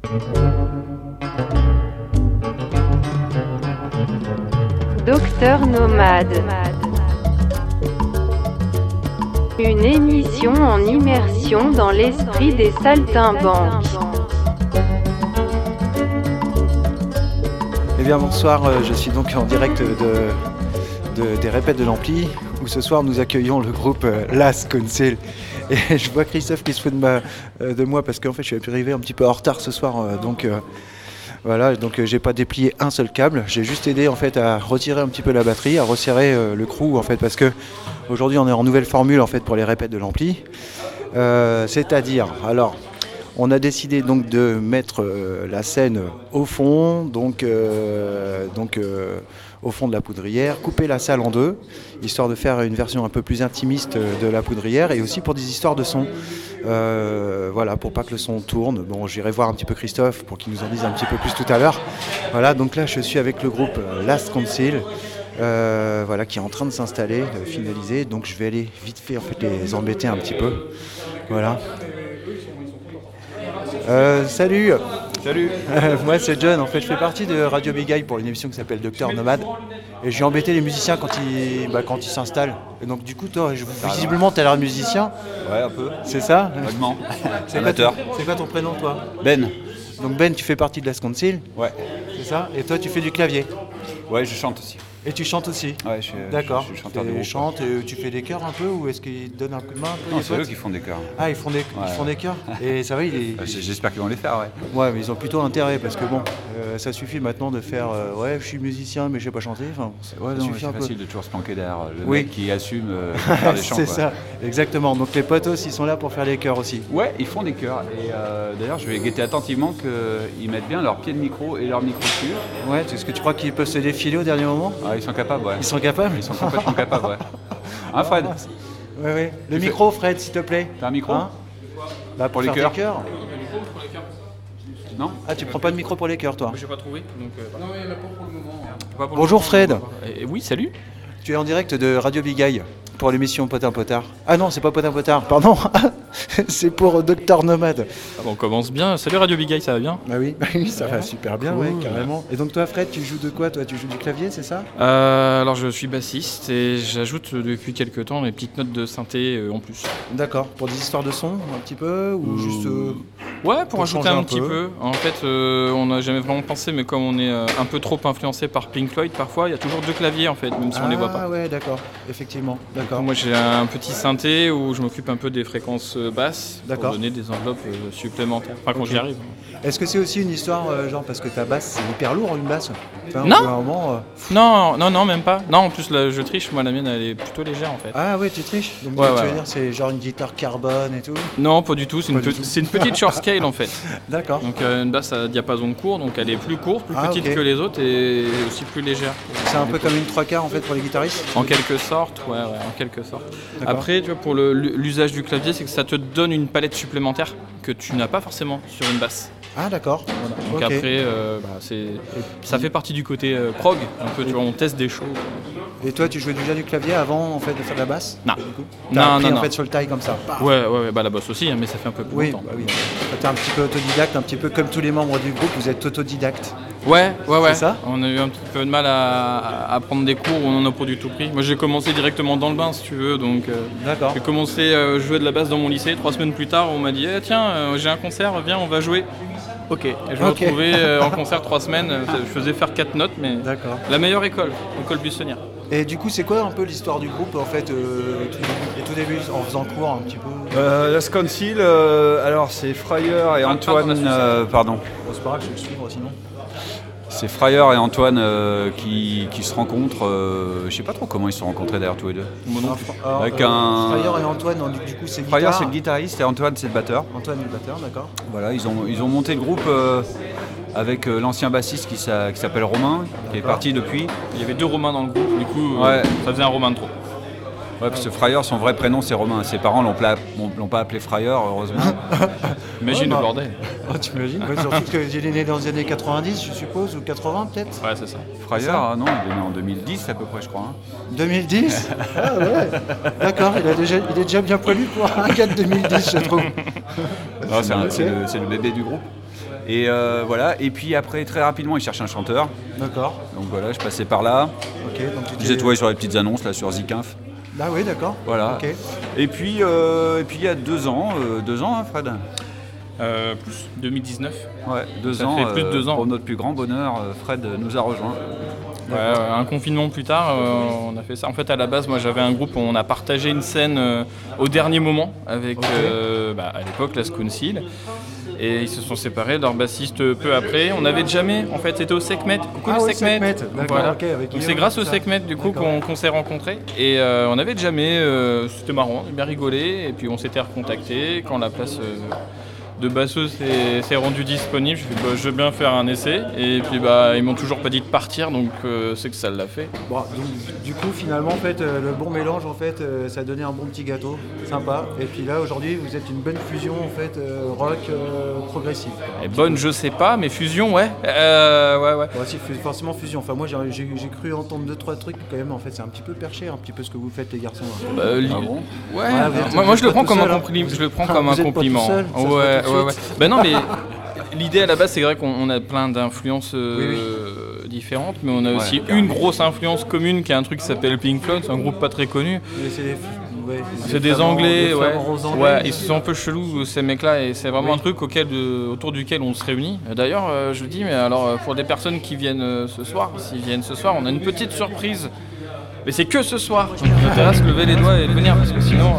Docteur Nomade. Une émission en immersion dans l'esprit des saltimbanques. Eh bien bonsoir, je suis donc en direct des répètes de l'Ampli, où ce soir nous accueillons le groupe Last Council. Et je vois Christophe qui se fout de moi parce qu'en fait je suis arrivé un petit peu en retard ce soir, voilà, donc j'ai pas déplié un seul câble, j'ai juste aidé en fait à retirer un petit peu la batterie, à resserrer le crew en fait, parce que aujourd'hui on est en nouvelle formule en fait pour les répètes de l'Ampli, c'est-à-dire, alors on a décidé donc de mettre la scène au fond, donc au fond de la poudrière, couper la salle en deux, histoire de faire une version un peu plus intimiste de la poudrière, et aussi pour des histoires de son. Voilà, pour pas que le son tourne. Bon, j'irai voir un petit peu Christophe pour qu'il nous en dise un petit peu plus tout à l'heure. Voilà, donc là je suis avec le groupe Last Council, voilà, qui est en train de s'installer, de finaliser. Donc je vais aller vite fait en fait les embêter un petit peu. Voilà. Salut. Salut. Moi c'est John, en fait je fais partie de Radio Big Eye pour une émission qui s'appelle Docteur Nomade. Et je vais embêter les musiciens quand ils s'installent. Et donc du coup toi, visiblement tu as l'air de musicien. Ouais, un peu. C'est ça? Vaguement. Amateur. C'est quoi ton prénom toi? Ben. Donc Ben, tu fais partie de Last Council. Ouais. C'est ça? Et toi tu fais du clavier. Ouais, je chante aussi. Et tu chantes aussi? Ouais, d'accord. Je suis chanteur de groupe. Tu chantes et tu fais des chœurs un peu, ou est-ce qu'ils te donnent un coup de main un peu? Non, c'est eux qui font des chœurs. Ah, ils font des chœurs. Et ça va, j'espère qu'ils vont les faire, ouais. Ouais, mais ils ont plutôt intérêt, parce que bon, ça suffit maintenant de faire ouais, je suis musicien mais je sais pas chanter. Enfin, ouais, ça non, suffit c'est un peu. facile de toujours se planquer derrière le mec qui assume faire des chants. C'est ça, exactement. Donc les potos, ils sont là pour faire les chœurs aussi. Ouais, ils font des chœurs. Et d'ailleurs, je vais guetter attentivement qu'ils mettent bien leur pied de micro et leur micro dessus. Ouais, est-ce que tu crois qu'ils peuvent se défiler au dernier moment? Ah, ils sont capables, ouais. Ils sont capables? Ils sont complètement capables, ouais. Hein, Fred? Ouais. Le micro, Fred, s'il te plaît. T'as un micro? Bah, pour les chœurs. Non? Ah, tu prends pas de micro pour les chœurs, toi? J'ai pas trouvé, donc non, il y en a pas pour le moment. Bonjour Fred. Oui, salut. Tu es en direct de Radio Big Eye pour l'émission Potin Potard. Ah non, c'est pas Potin Potard, pardon. C'est pour Docteur Nomade. Ah bon, on commence bien. Salut Radio Big Eye, ça va bien? Bah oui, ça va super bien, cool. Ouais, carrément. Et donc toi Fred, tu joues de quoi? Toi, tu joues du clavier, c'est ça? Alors je suis bassiste et j'ajoute depuis quelques temps mes petites notes de synthé en plus. D'accord, pour des histoires de son un petit peu, ou juste ouais, pour ajouter un petit peu. En fait, on n'a jamais vraiment pensé, mais comme on est un peu trop influencé par Pink Floyd parfois, il y a toujours deux claviers en fait, même si on les voit pas. Ah ouais, d'accord, effectivement, d'accord. Moi j'ai un petit synthé où je m'occupe un peu des fréquences basses pour donner des enveloppes supplémentaires, enfin quand j'y arrive. Est-ce que c'est aussi une histoire, genre parce que ta basse, c'est hyper lourd une basse? Enfin, non. Non, même pas. Non, en plus là, je triche, moi la mienne elle est plutôt légère en fait. Ah ouais, tu triches? Donc tu veux dire c'est genre une guitare carbone et tout? Non, pas du tout, c'est une petite short scale en fait. D'accord. Donc une basse à diapason court, donc elle est plus courte, plus petite que les autres et aussi plus légère. C'est un peu comme une 3/4 en fait pour les guitaristes? En quelque sorte, ouais, en quelque sorte. Après, tu vois, pour l'usage du clavier, c'est que ça te donne une palette supplémentaire que tu n'as pas forcément sur une basse. Ah d'accord. Voilà. Donc après, ça fait partie du côté prog, un peu, tu vois, on teste des choses. Et toi, tu jouais déjà du clavier avant en fait de faire de la basse? Non. Non. En fait sur le taille comme ça. Ouais, bah la basse aussi, hein, mais ça fait un peu plus longtemps. Bah oui. T'es un petit peu autodidacte, un petit peu comme tous les membres du groupe, vous êtes autodidacte. Ouais. C'est ça? On a eu un petit peu de mal à prendre des cours où on en a pas du tout pris. Moi, j'ai commencé directement dans le bain, si tu veux, donc d'accord. J'ai commencé à jouer de la basse dans mon lycée. 3 semaines plus tard, on m'a dit tiens, j'ai un concert, viens, on va jouer. Ok, et je me retrouvais en concert 3 semaines, je faisais faire 4 notes, mais la meilleure école buissonnière. Et du coup, c'est quoi un peu l'histoire du groupe en fait, tout début, en faisant cours un petit peu? Last Council, alors c'est Fryer et Antoine, pardon. Bon, c'est pas grave, je vais le suivre sinon. C'est Fryer et Antoine qui se rencontrent. Je sais pas trop comment ils se sont rencontrés d'ailleurs tous les deux. Avec Fryer et Antoine, du coup c'est Fryer c'est le guitariste et Antoine c'est le batteur. Antoine est le batteur, d'accord. Voilà, ils ont monté le groupe avec l'ancien bassiste qui s'appelle Romain, qui est parti depuis. Il y avait 2 Romains dans le groupe, du coup ça faisait un Romain de trop. Ouais, parce que Fryer, son vrai prénom c'est Romain. Ses parents l'ont pas appelé Fryer, heureusement. Imagine le bordel. Oh, tu imagines, surtout qu'il est né dans les années 90, je suppose, ou 80 peut-être. Ouais, c'est ça. Fryer, non, il est né en 2010 à peu près, je crois. 2010 Ah ouais. D'accord, il est déjà bien poilu pour un gars de 2010, je trouve. C'est le bébé du groupe. Et voilà. Et puis après, très rapidement, ils cherchaient un chanteur. D'accord. Donc voilà, je passais par là. Ok. Donc J'ai trouvé sur les petites annonces là sur Zikinf. Ah oui, d'accord. Voilà. Ok. Et puis il y a 2 ans, Fred. Plus 2019. Ouais, 2 Ça ans. fait plus de 2 ans. Pour notre plus grand bonheur, Fred nous a rejoints. Ouais, un confinement plus tard, on a fait ça. En fait, à la base, moi, j'avais un groupe où on a partagé une scène au dernier moment avec, à l'époque, Last Council. Et ils se sont séparés, leur bassiste peu après. On avait jamais, en fait, c'était au Sekhmet. Coucou le Sekhmet. Voilà. Okay, donc c'est grâce au Sekhmet du coup qu'on s'est rencontrés. Et on avait jamais, c'était marrant, on a bien rigolé. Et puis on s'était recontacté quand la place de basseuse s'est rendue disponible. Je me suis dit, je veux bien faire un essai. Et puis ils m'ont toujours pas dit de partir, donc c'est que ça l'a fait. Bon, donc, du coup, finalement, en fait, le bon mélange, en fait, ça a donné un bon petit gâteau, sympa. Et puis là, aujourd'hui, vous êtes une bonne fusion, en fait, rock progressif. Et bonne, je sais pas, mais fusion, ouais. Ouais. Bon, si, forcément fusion. Enfin, moi, j'ai cru entendre 2-3 trucs quand même. En fait, c'est un petit peu perché, un petit peu ce que vous faites, les garçons. Ah bon ? Ouais. Moi, je le prends comme un compliment. Je le prends comme un compliment. Ouais. Ben non, mais l'idée à la base, c'est vrai qu'on a plein d'influences différentes, mais on a aussi une grosse influence commune qui est un truc qui s'appelle Pink Floyd, c'est un groupe pas très connu. C'est des Anglais, ouais. Ils sont un peu chelous ces mecs-là, et c'est vraiment un truc autour duquel on se réunit. D'ailleurs, je dis, mais alors pour des personnes qui viennent ce soir, s'ils viennent ce soir, on a une petite surprise. Mais c'est que ce soir. Donc il intéresse de lever les doigts et de venir, parce que sinon...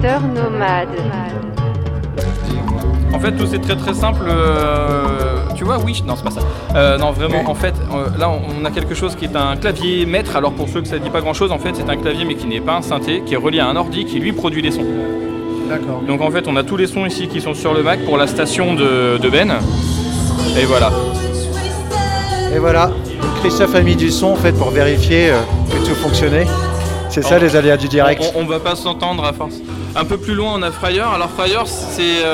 Docteur Nomade. En fait, tout c'est très très simple. Tu vois, oui, non, c'est pas ça. Non, vraiment, en fait, là, on a quelque chose qui est un clavier maître. Alors, pour ceux que ça dit pas grand chose, en fait, c'est un clavier, mais qui n'est pas un synthé, qui est relié à un ordi qui lui produit des sons. D'accord. Donc, en fait, on a tous les sons ici qui sont sur le Mac pour la station de Ben. Et voilà. Et voilà. Christophe a mis du son en fait pour vérifier que tout fonctionnait. C'est ça les aléas du direct. On va pas s'entendre à force. Un peu plus loin, on a Fryer. Alors Fryer, c'est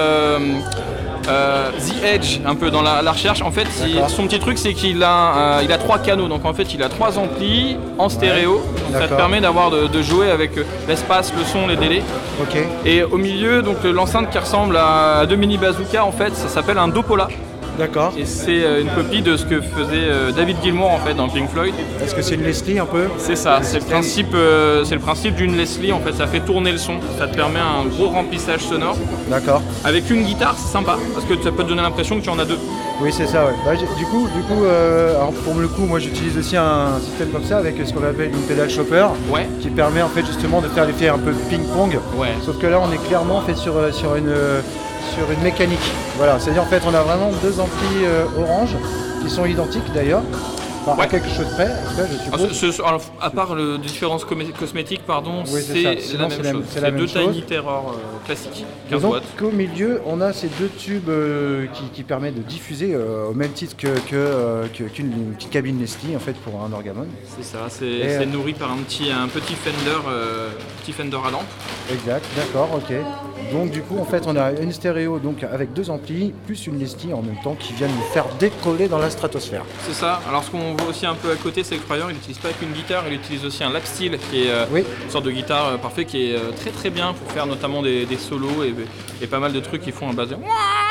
The Edge, un peu dans la recherche. En fait, son petit truc, c'est qu'il a 3 canaux. Donc en fait, il a 3 amplis en stéréo. Donc, ça te permet d'avoir de jouer avec l'espace, le son, les délais. Ok. Et au milieu, donc l'enceinte qui ressemble à 2 mini bazookas, en fait, ça s'appelle un Dopola. D'accord. Et c'est une copie de ce que faisait David Gilmour en fait dans Pink Floyd. Est-ce que c'est une Leslie un peu? C'est ça, c'est le principe d'une Leslie en fait, ça fait tourner le son, ça te permet un gros remplissage sonore. D'accord. Avec une guitare, c'est sympa, parce que ça peut te donner l'impression que tu en as 2. Oui, c'est ça, ouais. Bah, du coup alors pour le coup, moi j'utilise aussi un système comme ça avec ce qu'on appelle une pédale chopper, qui permet en fait justement de faire l'effet un peu ping-pong. Ouais. Sauf que là, on est clairement en fait sur une mécanique. Voilà, c'est-à-dire en fait on a vraiment 2 amplis orange qui sont identiques d'ailleurs. Enfin, à quelque chose près, en tout cas, je suppose. Alors, à part les différences cosmétiques, pardon, oui, c'est la même chose. C'est 2 Tiny Terror classiques, 15 watts. Qu'au milieu, on a ces 2 tubes qui permettent de diffuser au même titre qu'une petite cabine Leslie en fait pour un orgamon. C'est ça, c'est nourri par un petit Fender à lampe. Exact, d'accord, ok. Donc du coup en fait on a une stéréo donc avec 2 amplis plus une Leslie en même temps qui viennent nous faire décoller dans la stratosphère. C'est ça. Alors ce qu'on voit aussi un peu à côté, c'est que Fryer il n'utilise pas qu'une guitare, il utilise aussi un lap steel qui est une sorte de guitare parfait qui est très très bien pour faire notamment des solos et pas mal de trucs qui font un base de...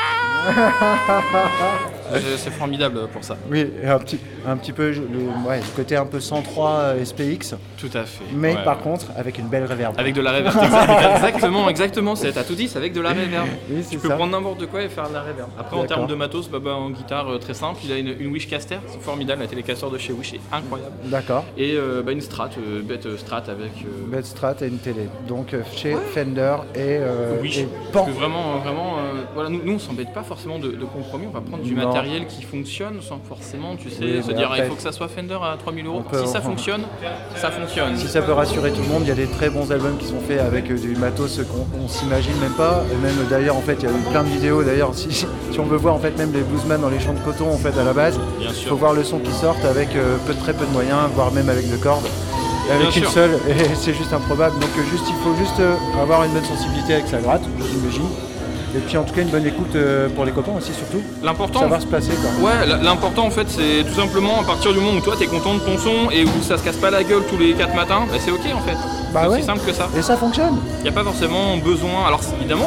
C'est formidable pour ça. Oui, et un petit peu le côté un peu 103 SPX. Tout à fait. Mais par contre, avec une belle reverb. Avec de la reverb. Exactement. T'as tout dit, c'est avec de la reverb. Oui, tu peux prendre n'importe quoi et faire de la reverb. Après, en termes de matos, en guitare très simple, il a une Wishcaster, c'est formidable, la télécaster de chez Wish est incroyable. D'accord. Et une Strat, bête Strat avec. Bête Strat et une télé. Donc chez Fender et Pan. Parce que vraiment, voilà, nous on s'embête pas forcément de compromis, on va prendre du matériel qui fonctionne sans forcément, tu sais, se dire après, il faut que ça soit Fender à 3 000 €. Si ça fonctionne, ça fonctionne. Si ça peut rassurer tout le monde, il y a des très bons albums qui sont faits avec du matos qu'on s'imagine même pas. Et même d'ailleurs, en fait, il y a eu plein de vidéos. D'ailleurs, si on veut voir en fait même les bluesmen dans les champs de coton en fait à la base, il faut voir le son qui sort avec très peu de moyens, voire même avec 2 cordes. Et avec une seule, et c'est juste improbable. Donc il faut juste avoir une bonne sensibilité avec sa gratte, j'imagine. Et puis en tout cas une bonne écoute pour les copains aussi surtout. L'important, savoir se placer quoi. Ouais, l'important en fait c'est tout simplement à partir du moment où toi t'es content de ton son et où ça se casse pas la gueule tous les 4 matins, c'est ok en fait. C'est aussi simple que ça. Et ça fonctionne. Il n'y a pas forcément besoin. Alors évidemment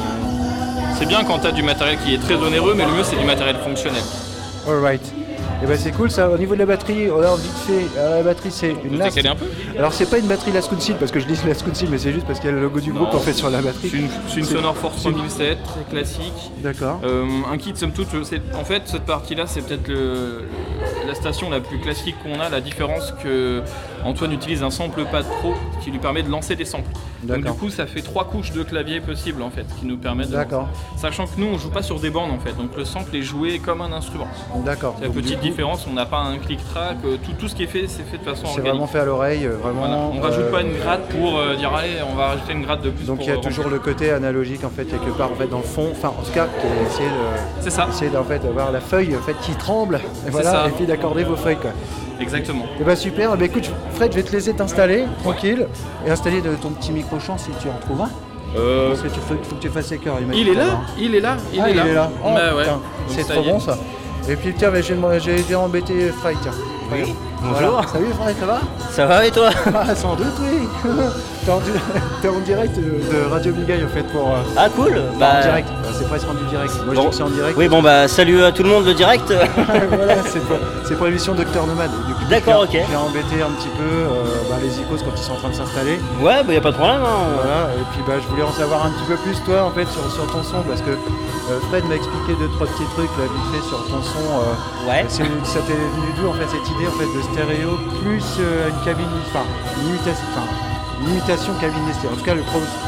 c'est bien quand t'as du matériel qui est très onéreux, mais le mieux c'est du matériel fonctionnel. Alright. Et c'est cool ça. Au niveau de la batterie, alors vite fait, la batterie c'est une Last. Un peu. Alors c'est pas une batterie Last Council parce que je dis Last Council, mais c'est juste parce qu'il y a le logo du groupe en fait sur la batterie. C'est une Sonor Force 3007, très classique. D'accord. Un kit somme toute, en fait cette partie-là c'est peut-être la station la plus classique qu'on a. La différence que Antoine utilise un sample pad pro qui lui permet de lancer des samples. Donc du coup ça fait 3 couches de clavier possibles en fait qui nous permettent de lancer. Sachant que nous on joue pas sur des bornes en fait, donc le sample est joué comme un instrument. D'accord. C'est la petite différence, on n'a pas un click track, tout ce qui est fait c'est fait de façon organique. C'est vraiment fait à l'oreille, vraiment. Voilà. On rajoute pas une gratte pour dire allez on va rajouter une gratte de plus. Donc il y a toujours le côté analogique en fait quelque part en fait dans le fond, enfin en tout cas qui est essayer en fait d'avoir la feuille en fait qui tremble et voilà et puis d'accorder vos feuilles quoi. Exactement. Et super, écoute Fred, je vais te laisser t'installer tranquille et installer ton petit micro-champ si tu en trouves un. Parce que faut que tu fasses écœur. Il est là. Oh, putain, c'est trop bon ça. Et puis tiens, j'ai été embêté Fred, tiens. Oui, bonjour. Voilà. Salut Fred, ça va? Ça va et toi? Sans doute, oui. T'es en direct de Radio Bigaille en fait pour... Ah cool. En direct, c'est presque rendu direct. Moi je dis que c'est en direct. Oui salut à tout le monde le direct. Voilà, c'est pour l'émission Docteur Nomade. D'accord, ok. J'ai embêté un petit peu les icônes quand ils sont en train de s'installer. Ouais, y a pas de problème. Voilà, et puis je voulais en savoir un petit peu plus toi en fait sur ton son parce que Fred m'a expliqué 2-3 petits trucs là vite fait sur ton son. Ouais. Ça t'est venu d'où en fait cette idée en fait de stéréo plus une cabine, une imitation cabine Leslie. En tout cas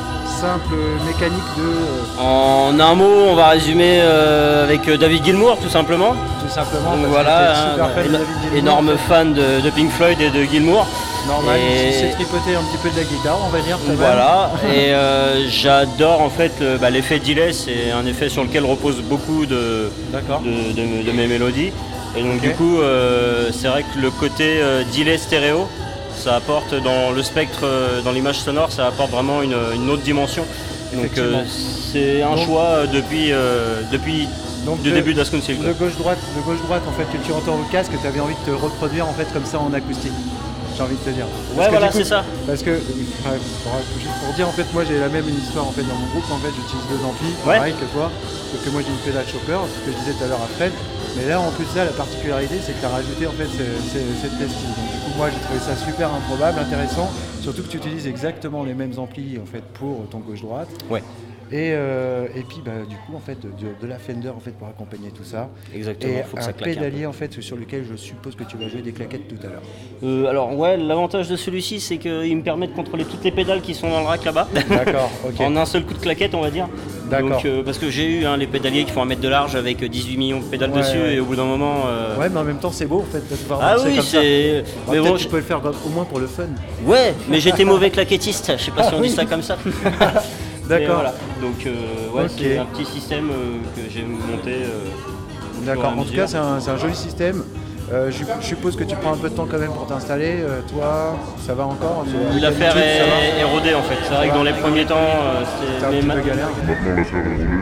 simple mécanique de... En un mot, on va résumer avec David Gilmour, tout simplement. Tout simplement, Donc parce voilà, que t'es super fan de David Gilmour. énorme fan de Pink Floyd et de Gilmour. Normal, Et- il s'est tripoté un petit peu de la guitare, on va dire. quand même. Voilà, et j'adore en fait l'effet delay, c'est un effet sur lequel repose beaucoup D'accord. de mes mélodies. Et donc Ok. du coup, c'est vrai que le côté delay stéréo, ça apporte dans le spectre, dans l'image sonore, ça apporte vraiment une autre dimension. Donc Effectivement. c'est un Donc- choix depuis Donc, le début de la Council. Le gauche-droite en fait, que tu entends au casque, tu avais envie de te reproduire en fait comme ça en acoustique. J'ai envie de te dire. Parce Ouais, que voilà, du coup, c'est ça. Parce que, juste pour dire, en fait, moi j'ai la même histoire en fait dans mon groupe. En fait, j'utilise 2 amplis, Ouais. pareil que toi. Sauf que moi j'ai une pédale chopper, ce que je disais tout à l'heure après. Mais là, en plus de ça, la particularité, c'est que tu as rajouté en fait cette testing. Donc du coup, moi j'ai trouvé ça super improbable, intéressant. Surtout que tu utilises exactement les mêmes amplis en fait pour ton gauche-droite. Ouais, Et puis du coup en fait de la Fender en fait pour accompagner tout ça. exactement, Et faut que un ça claque. pédalier en fait sur lequel je suppose que tu vas jouer des claquettes tout à l'heure. Alors ouais, l'avantage de celui-ci, c'est qu'il me permet de contrôler toutes les pédales qui sont dans le rack là-bas. D'accord, ok. En un seul coup de claquette, on va dire. D'accord. Donc, parce que j'ai eu les pédaliers qui font 1 mètre de large avec 18 millions de pédales Ouais, dessus, ouais. et au bout d'un moment. Ouais, mais en même temps c'est beau en fait de pouvoir Ah danser oui, comme ça. c'est. Bon, Mais peut-être bon, tu peux le faire au moins pour le fun. ouais, mais j'étais mauvais claquettiste. Je sais pas si on dit ça comme ça. Mais D'accord. voilà. Donc ouais, Ok. c'est un petit système que j'ai monté. Au fur et à D'accord. En tout mesure. cas, c'est un joli système. Je suppose que tu prends un peu de temps quand même pour t'installer. Toi, ça va encore avec L'affaire l'habitude, ça va est rodée en fait. C'est vrai que dans les premiers temps, T'as un c'est. petit mais peu galère. Maintenant l'affaire est roulée,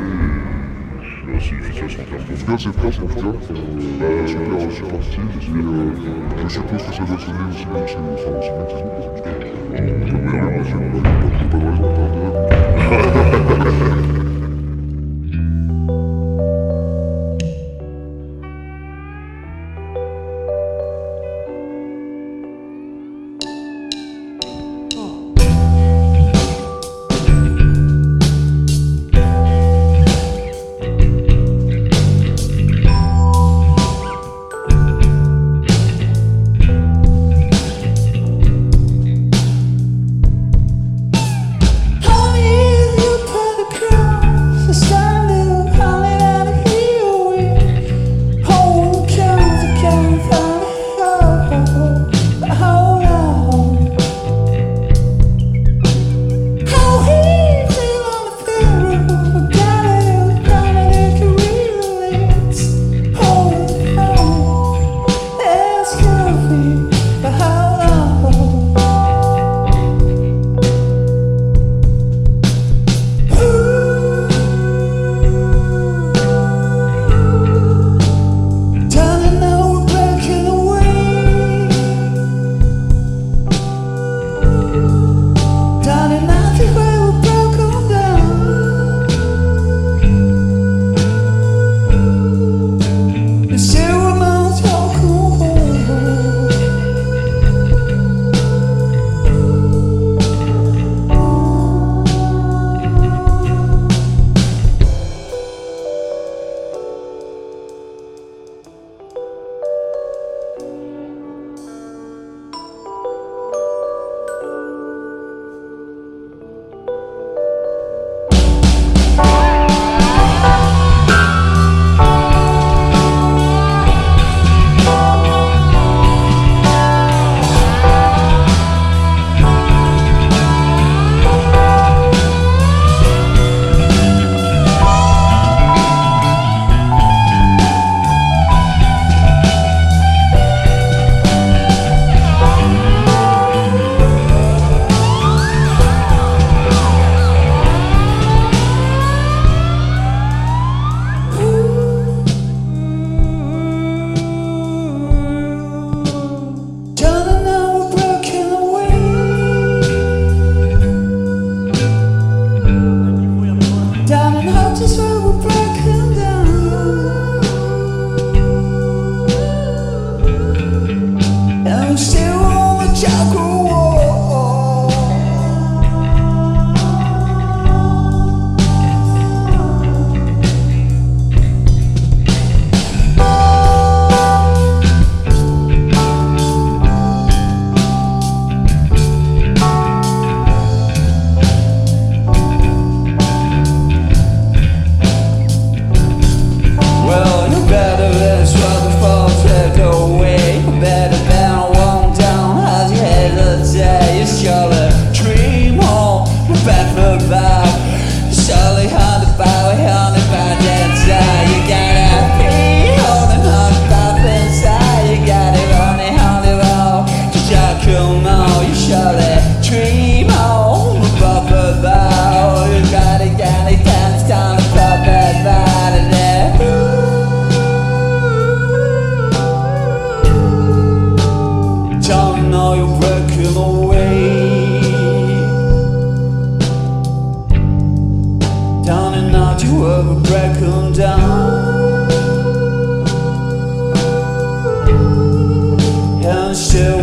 je suis assez efficace en termes. En tout cas c'est presque en tout cas. Super, je suis parti. Et je suppose que ça doit sonner aussi bien que c'est nous. Enfin aussi bien que c'est nous. Parce que on a rien, on n'a pas de raison de perdre. Honey, you put a crown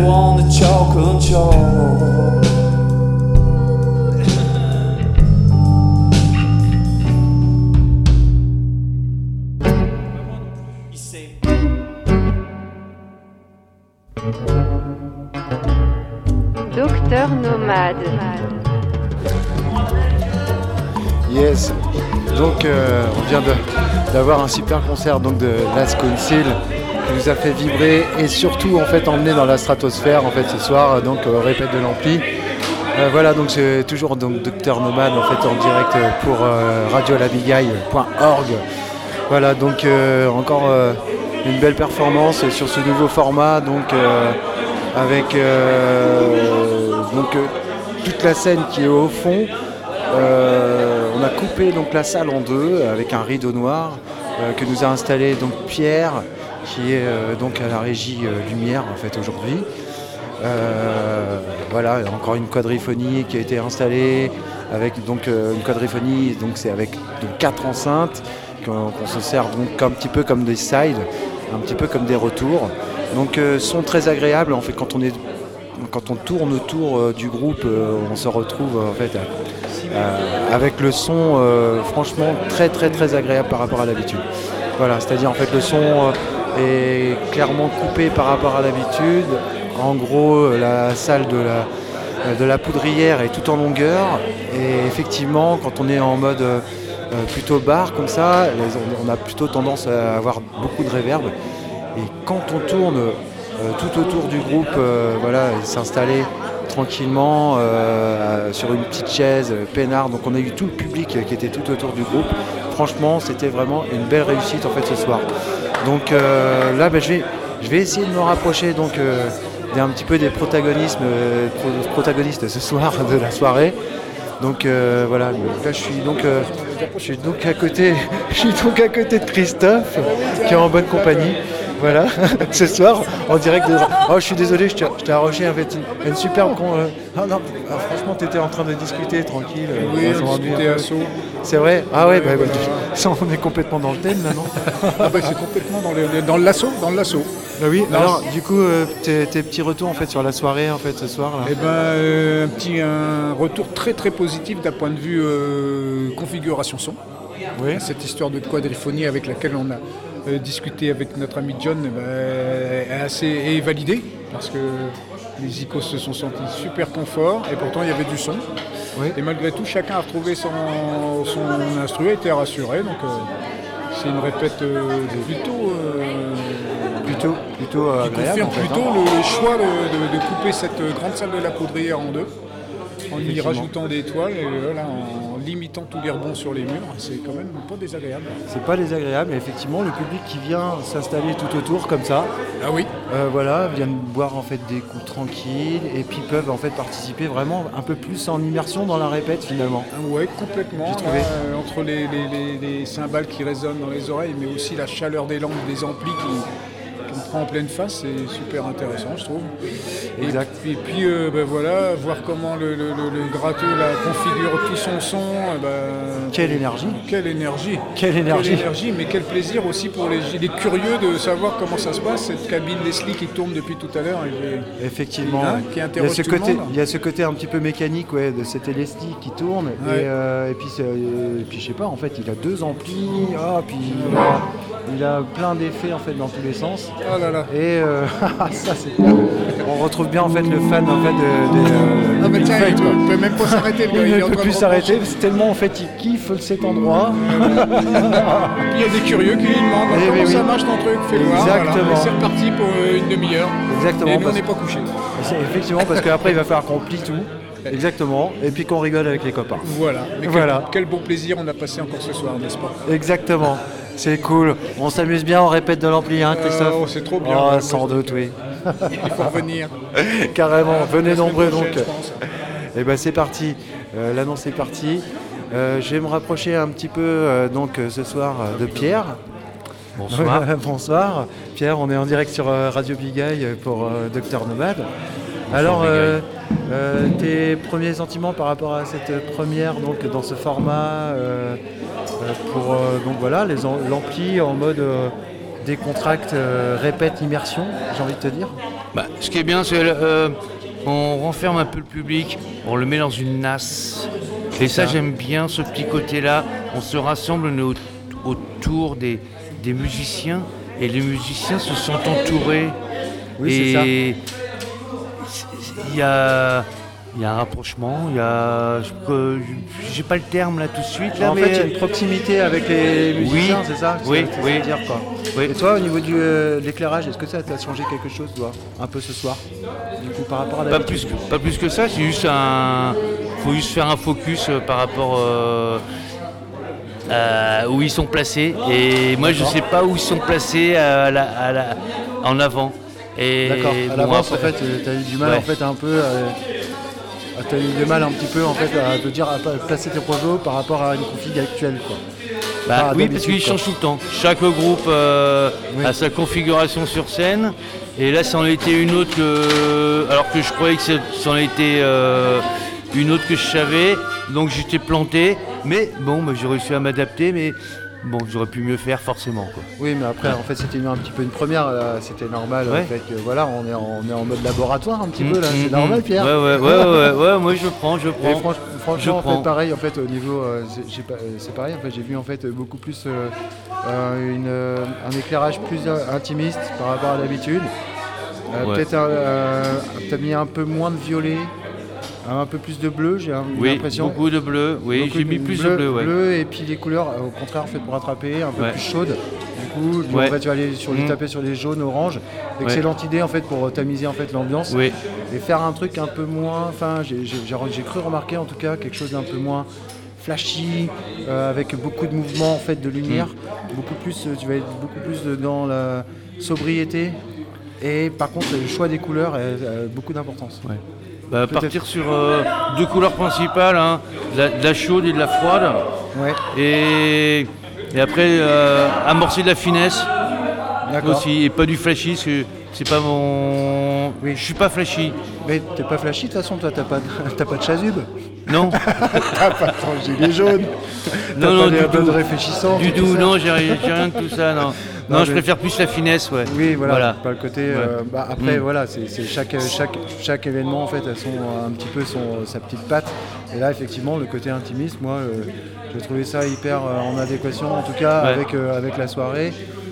wanna choke control. Docteur Nomade. Yes. Donc on vient d'avoir un super concert donc de Last Council qui nous a fait vibrer et surtout en fait emmener dans la stratosphère en fait ce soir donc au répète de l'ampli. Voilà donc c'est toujours donc Docteur Nomade en fait en direct pour radiolabigail.org. Voilà donc encore une belle performance sur ce nouveau format donc avec toute la scène qui est au fond. On a coupé donc la salle en deux avec un rideau noir que nous a installé donc Pierre qui est donc à la régie lumière en fait aujourd'hui. Voilà encore une quadriphonie qui a été installée avec donc une quadriphonie donc c'est avec donc 4 enceintes qu'on se sert donc un petit peu comme des sides, un petit peu comme des retours. Donc son très agréable en fait quand on tourne autour du groupe, on se retrouve en fait avec le son franchement très très très agréable par rapport à l'habitude. Voilà, c'est-à-dire en fait le son est clairement coupé par rapport à l'habitude. En gros, la salle de la poudrière est tout en longueur et effectivement quand on est en mode plutôt bar comme ça, on a plutôt tendance à avoir beaucoup de réverb. Et quand on tourne tout autour du groupe, voilà, s'installer tranquillement sur une petite chaise, peinard. Donc on a eu tout le public qui était tout autour du groupe. Franchement, c'était vraiment une belle réussite en fait ce soir. Donc là, je vais essayer de me rapprocher donc d'un petit peu des protagonistes ce soir de la soirée. Donc voilà, là je suis donc à côté de Christophe qui est en bonne compagnie. Voilà, ce soir en direct de... Oh je suis désolé, je t'ai arraché en fait une superbe franchement t'étais en train de discuter tranquille. Oui, on discutait à saut. C'est vrai. Ah ouais, ça, on est complètement dans le thème là, non? Ah bah c'est complètement dans l'assaut. Bah oui, alors du coup tes petits retours en fait sur la soirée en fait ce soir là. Eh ben un retour très très positif d'un point de vue configuration son. Oui. Cette histoire de quadriphonie avec laquelle on a discuté avec notre ami John est validée parce que les icônes se sont sentis super confort et pourtant il y avait du son. Oui. Et malgré tout chacun a retrouvé son instru et était rassuré donc c'est une répète plutôt agréable. Qui confirme plutôt le choix de couper cette grande salle de la poudrière en deux en y rajoutant des toiles et voilà, en limitant tous les rebonds sur les murs, c'est quand même pas désagréable. C'est pas désagréable, et effectivement le public qui vient s'installer tout autour comme ça, voilà, viennent boire en fait des coups tranquilles et puis peuvent en fait participer vraiment un peu plus en immersion dans la répète finalement. Ouais, complètement. Entre les cymbales qui résonnent dans les oreilles, mais aussi la chaleur des lampes, des amplis qui prend en pleine face, c'est super intéressant je trouve. Exact. Et puis voilà, voir comment le gratteux là, configure tout son son. Quelle énergie, mais quel plaisir aussi pour les curieux de savoir comment ça se passe, cette cabine Leslie qui tourne depuis tout à l'heure. Effectivement, qui interroge tout le monde. Il y a ce côté un petit peu mécanique de cette Leslie qui tourne et puis je sais pas, en fait il a 2 amplis, puis il a plein d'effets en fait dans tous les sens. Oh là là. Et ça c'est on retrouve bien en fait le fan en fait de tiens, il peut même pas s'arrêter. Il ne peut plus s'arrêter, c'est tellement en fait il kiffe cet endroit. Il y a des curieux qui lui demandent comment ça marche ton truc, fais voir. Exactement. Voilà. C'est reparti pour une demi-heure. Exactement. Et nous on n'est pas couchés. Effectivement, parce qu'après il va falloir qu'on plie tout. Exactement, et puis qu'on rigole avec les copains. Voilà, quel beau plaisir on a passé encore ce soir, n'est-ce pas? Exactement, c'est cool. On s'amuse bien, on répète de l'ampli, hein, Christophe? C'est trop bien. Sans doute, oui. Il faut revenir. Carrément, venez nombreux donc. Et c'est parti, l'annonce est partie. Je vais me rapprocher un petit peu donc ce soir de Pierre. Bonsoir. Bonsoir. Pierre, on est en direct sur Radio Bigail pour Docteur Nomade. Alors, tes premiers sentiments par rapport à cette première donc dans ce format pour donc voilà l'ampli en mode décontracte, répète, immersion, j'ai envie de te dire. Ce qui est bien, c'est on renferme un peu le public, on le met dans une nasse. Et ça, j'aime bien ce petit côté-là. On se rassemble, on est autour des musiciens, et les musiciens se sont entourés. Oui, et c'est ça. Il y a un rapprochement, j'ai pas le terme là tout de suite. Là, en fait, il y a une proximité avec les musiciens, c'est ça? Oui, oui. Dire, quoi. Oui. Et toi, au niveau de l'éclairage, est-ce que ça t'a changé quelque chose, toi, un peu ce soir, du coup, par rapport à d'habitude? Pas plus que ça, c'est juste faut juste faire un focus par rapport où ils sont placés. Et moi, je sais pas où ils sont placés en avant. D'accord. À l'avance, en fait, t'as eu du mal, en fait, un peu. T'as eu du mal un petit peu, en fait, à te dire, à placer tes projets par rapport à une config actuelle, quoi. Oui, parce qu'ils changent tout le temps. Chaque groupe a sa configuration sur scène. Et là, c'en était une autre alors que je croyais que c'en était une autre que je savais. Donc j'étais planté. Mais bon, j'ai réussi à m'adapter. Mais bon, j'aurais pu mieux faire forcément, quoi. Oui, mais après, en fait, c'était un petit peu une première. C'était normal. En fait, que, voilà, on est en mode laboratoire un petit peu là. C'est normal, Pierre. Ouais. Moi, je prends. Et franchement, en fait, pareil. En fait, au niveau, c'est pareil. En fait, j'ai vu en fait beaucoup plus un éclairage plus intimiste par rapport à d'habitude. Peut-être t'as mis un peu moins de violet. Un peu plus de bleu, j'ai l'impression. Oui, beaucoup de bleu. Oui, j'ai mis plus de bleu. Bleu et puis les couleurs, au contraire, faites pour rattraper, un peu plus chaudes. Du coup, en fait, tu vas aller taper sur les jaunes, oranges. Excellente idée en fait pour tamiser en fait l'ambiance et faire un truc un peu moins. Enfin, j'ai cru remarquer en tout cas quelque chose d'un peu moins flashy, avec beaucoup de mouvements en fait de lumière. Beaucoup plus, tu vas être beaucoup plus dans la sobriété. Et par contre, le choix des couleurs a beaucoup d'importance. Partir sur deux couleurs principales, de la chaude et de la froide. Et après amorcer de la finesse aussi, et pas du flashy, parce que c'est pas mon. Je suis pas flashy. Mais t'es pas flashy de toute façon, toi t'as pas de chasuble. Non. T'as pas de gilet jaune. Non, t'as pas de réfléchissant. Du tout, non, j'ai rien de tout ça, non. Non, je préfère plus la finesse, Oui, voilà. Pas le côté. Après, voilà, c'est chaque événement en fait a un petit peu sa petite patte. Et là, effectivement, le côté intimiste, moi, j'ai trouvé ça hyper en adéquation, en tout cas, avec la soirée.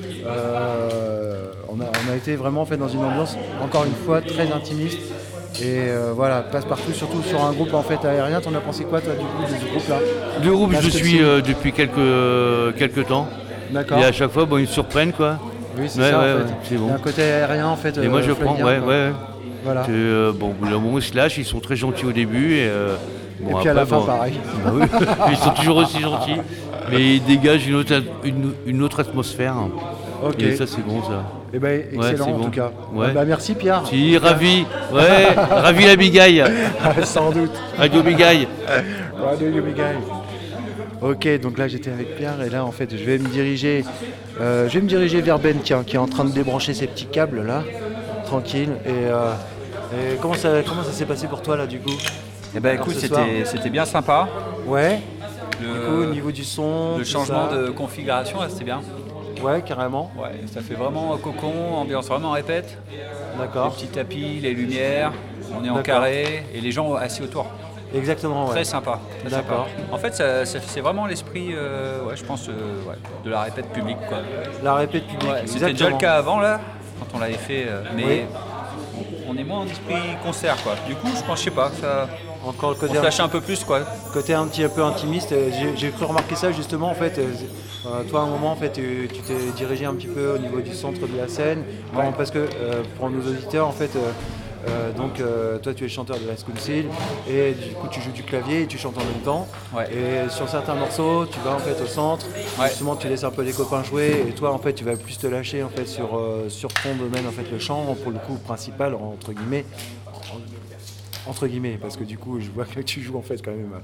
On a été vraiment en fait dans une ambiance, encore une fois, très intimiste. Et voilà, passe-partout, surtout sur un groupe en fait aérien. T'en as pensé quoi, toi, du coup, de ce groupe-là? Le groupe, je suis depuis quelques temps. D'accord. Et à chaque fois, ils me surprennent, quoi. Oui, c'est ça, en fait. C'est bon. Il y a un côté aérien, en fait. Et moi, je prends, Voilà. Au bout d'un moment, ils se lâchent, ils sont très gentils au début. Et puis après, à la fin, pareil. Ils sont toujours aussi gentils. Mais ils dégagent une autre atmosphère. Ok. Et ça, c'est bon, ça. Eh ben, excellent, en tout cas. Merci, Pierre. Si, ravi. Ravi la Bigaille. Sans doute. Radio Bigaille. Radio Bigaille. Ok, donc là j'étais avec Pierre et là en fait je vais me diriger vers Ben, tiens, qui est en train de débrancher ses petits câbles là, tranquille. Et comment ça s'est passé pour toi là du coup? Eh ben écoute, c'était bien sympa. Ouais. Du coup au niveau du son, le changement de configuration, c'était bien. Ouais, carrément. Ouais, ça fait vraiment cocon, ambiance vraiment répète. D'accord. Les petits tapis, les lumières, on est en carré et les gens assis autour. Exactement, Très sympa. D'accord. En fait, c'est vraiment l'esprit, je pense, de la répète publique, quoi. La répète publique. C'était déjà le cas avant, là, quand on l'avait fait, mais on est moins en esprit concert, quoi. Du coup, je sais pas, ça. Encore le côté on se lâche un peu plus, quoi. Côté un petit peu intimiste. J'ai cru remarquer ça justement, en fait. Toi, à un moment, en fait, tu t'es dirigé un petit peu au niveau du centre de la scène, parce que pour nos auditeurs, en fait. Toi tu es chanteur de Last Council et du coup tu joues du clavier et tu chantes en même temps. Et sur certains morceaux tu vas en fait au centre, justement tu laisses un peu les copains jouer et toi en fait tu vas plus te lâcher en fait sur ton domaine en fait le chant pour le coup principal entre guillemets parce que du coup je vois que tu joues en fait quand même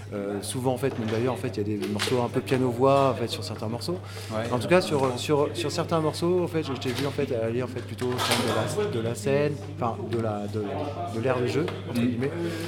Souvent en fait, même d'ailleurs en fait, il y a des morceaux un peu piano-voix en fait sur certains morceaux. Ouais. En tout cas sur certains morceaux en fait, je t'ai vu en fait aller en fait plutôt au centre de la scène, enfin de l'ère de jeu entre guillemets.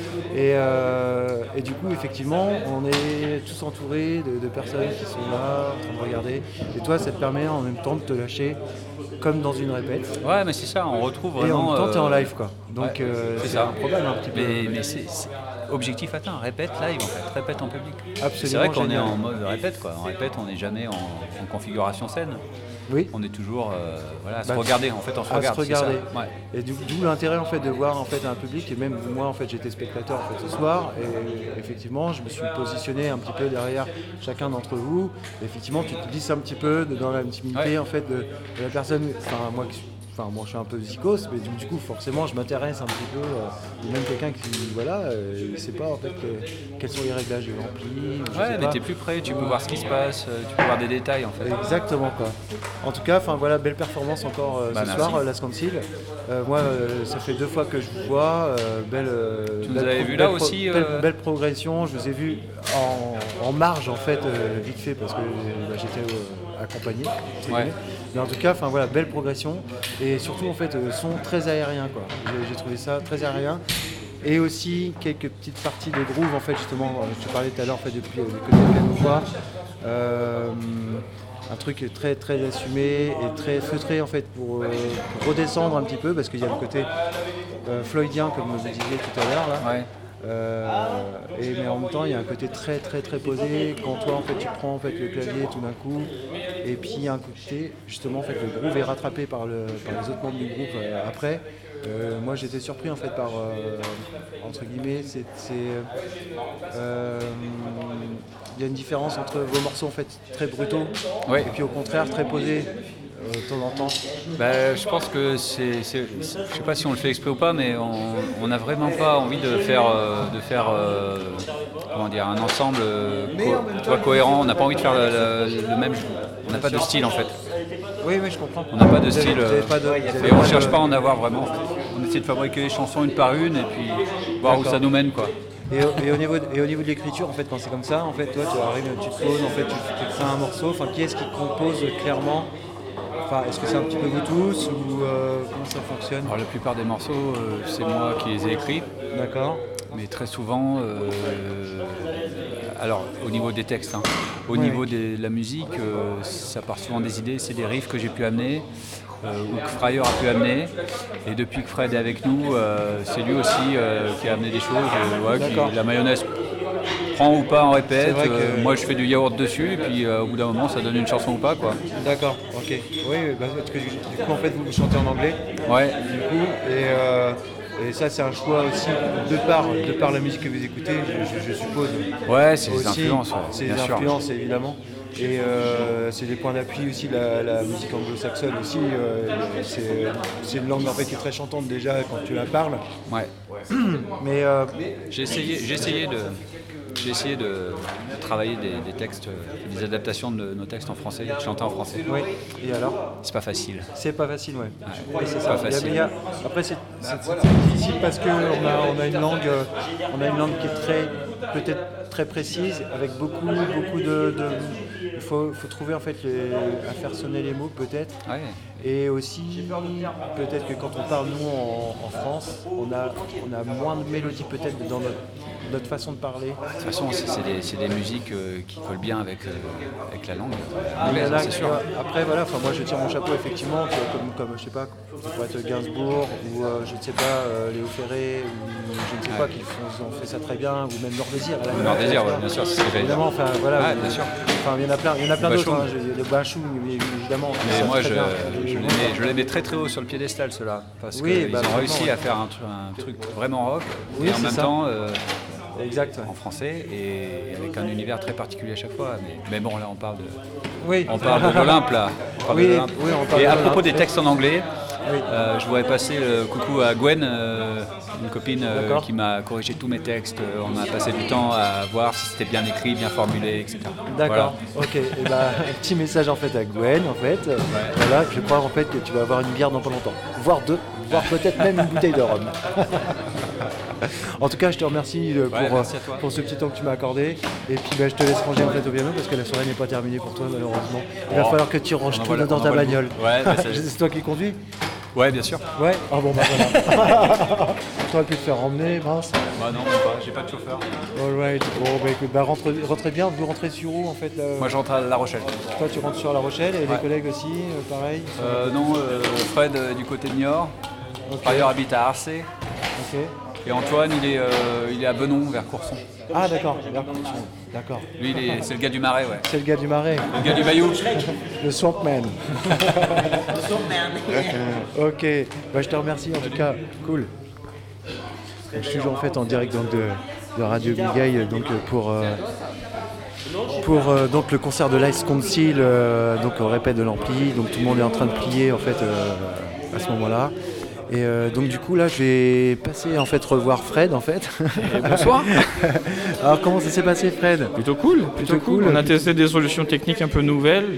Et du coup effectivement, on est tous entourés de personnes qui sont là en train de regarder. Et toi, ça te permet en même temps de te lâcher comme dans une répète. Ouais, mais c'est ça, on retrouve vraiment. Et en même temps, t'es en live quoi. Donc c'est un problème un petit peu. Mais c'est objectif atteint, répète live en fait, répète en public. Absolument. C'est vrai qu'on est en mode répète quoi. En répète, on n'est jamais en configuration scène. Oui. On est toujours à se regarder en fait, on se regarde. Se regarder. Ça. Ouais. Et d'où l'intérêt en fait de voir en fait un public, et même moi en fait j'étais spectateur en fait ce soir, et effectivement je me suis positionné un petit peu derrière chacun d'entre vous. Et effectivement tu te glisses un petit peu dans l'intimité en fait de la personne. Enfin, moi je suis un peu zikos, mais du coup forcément je m'intéresse un petit peu, ou même quelqu'un qui il ne sait pas en fait quels sont les réglages de l'ampli. Ouais, mais t'es plus près, tu peux voir ce qui se passe, tu peux voir des détails en fait. Exactement quoi. En tout cas, voilà, belle performance encore ce soir, Last Council. Moi, ça fait 2 fois que je vous vois, tu nous avais vu là aussi belle progression. Je vous ai vu en marge en fait, vite fait parce que j'étais accompagné. Ouais. Mais en tout cas, voilà, belle progression, et surtout en fait son très aérien quoi. J'ai trouvé ça très aérien, et aussi quelques petites parties de groove en fait justement. Je te parlais tout à l'heure en fait depuis le côté piano-voix, un truc très très assumé et très feutré en fait pour redescendre un petit peu, parce qu'il y a le côté floydien comme vous disiez tout à l'heure là. Ouais. Mais en même temps il y a un côté très très très posé quand toi en fait tu prends en fait le clavier tout d'un coup, et puis il y a un côté justement en fait le groove est rattrapé par les autres membres du groupe après. Moi j'étais surpris en fait par entre guillemets il y a une différence entre vos morceaux en fait très brutaux et puis au contraire très posés de temps en temps. Je pense que je sais pas si on le fait exprès ou pas, mais on n'a vraiment pas envie de faire comment dire, un ensemble cohérent. On n'a pas envie de faire le même. On n'a pas de style en fait. Oui, je comprends. On n'a pas de style. Et on ne cherche pas à en avoir vraiment. En fait. On essaie de fabriquer les chansons une par une et puis voir où ça nous mène quoi. Et au niveau de l'écriture en fait, quand c'est comme ça, en fait toi tu arrives, tu te poses, en fait tu fais un morceau. Enfin, qui est-ce qui compose clairement? Enfin, est-ce que c'est un petit peu vous tous, ou comment ça fonctionne? Alors, la plupart des morceaux, c'est moi qui les ai écrits. D'accord. Mais très souvent, alors au niveau des textes, au niveau de la musique, ça part souvent des idées, c'est des riffs que j'ai pu amener, ou que Fryer a pu amener. Et depuis que Fred est avec nous, c'est lui aussi qui a amené des choses, la mayonnaise prend ou pas en répète, moi je fais du yaourt dessus, et puis au bout d'un moment ça donne une chanson ou pas quoi. D'accord, ok. Oui, parce que du coup en fait vous chantez en anglais. Ouais. Du coup, et ça c'est un choix aussi de par la musique que vous écoutez, je suppose. Ouais, c'est des influences. C'est des influences évidemment. Et c'est des points d'appui aussi, la musique anglo-saxonne aussi, c'est une langue en fait qui est très chantante déjà quand tu la parles. Ouais. Mais j'ai essayé de travailler des textes, des adaptations de nos textes en français, de chanter en français. Oui. Et alors? C'est pas facile. C'est pas facile, ouais. Oui, c'est pas facile. Après, c'est difficile parce qu'on a une langue qui est peut-être très précise, avec beaucoup de il faut trouver en fait à faire sonner les mots peut-être. Ouais. Et aussi peut-être que quand on parle nous en France, on a moins de mélodie peut-être dans notre façon de parler. De toute façon, c'est des musiques qui collent bien avec la langue. C'est sûr. Après voilà, moi je tire mon chapeau effectivement, comme je sais pas, ça pourrait être Gainsbourg ou je ne sais pas Léo Ferré, ou je ne sais pas qui ont fait ça très bien, ou même Nordésir. Nordésir, bien sûr, c'est ce que j'allais dire. Évidemment, voilà. Bien sûr. Enfin, il y en a plein d'autres. Le Bachung, évidemment. Mais moi, je les mets très très haut sur le piédestal, ceux-là, parce qu'ils ont réussi à faire un truc vraiment rock, et en même temps. Exact, en français, et avec un univers très particulier à chaque fois. Mais bon, là on parle de l'Olympe là. Et à propos des textes en anglais, Oui. Je voudrais passer le coucou à Gwen, une copine qui m'a corrigé tous mes textes. On a passé du temps à voir si c'était bien écrit, bien formulé, etc. D'accord, voilà. Ok. Et un petit message en fait à Gwen, en fait. Ouais. Voilà, je crois en fait que tu vas avoir une bière dans pas longtemps, voire deux, voire peut-être même une bouteille de rhum. En tout cas, je te remercie pour ce petit temps que tu m'as accordé. Et puis je te laisse ranger en fait au piano parce que la soirée n'est pas terminée pour toi malheureusement. Il va falloir que tu ranges tout dans ta bagnole. Ouais, c'est toi qui conduis? Ouais, bien sûr. Ouais. Ah bon, voilà. Tu aurais pu te faire emmener, mince. Bah non, même pas, j'ai pas de chauffeur. Alright. Bon, écoute, rentrez bien. Vous rentrez sur où en fait là? Moi, je rentre à La Rochelle. Toi, tu rentres sur La Rochelle et les collègues aussi, pareil? Non, Fred du côté de Niort. Fryer habite à Arcé. Ok. Et Antoine, il est à Benon, vers Courson. Ah d'accord, vers Courson. D'accord. Lui, c'est le gars du Marais, ouais. C'est le gars du Marais. Le gars du Bayou. Le Swampman. Ok, je te remercie en tout cas. Cool. Je suis toujours en fait en direct donc, de Radio Bigaille donc pour donc le concert de l'Ice Council donc on répète de l'ampli, donc tout le monde est en train de plier en fait à ce moment-là. Et donc du coup là je vais passer en fait revoir Fred en fait. Et bonsoir. Alors comment ça s'est passé Fred? Plutôt cool. On a testé des solutions techniques un peu nouvelles.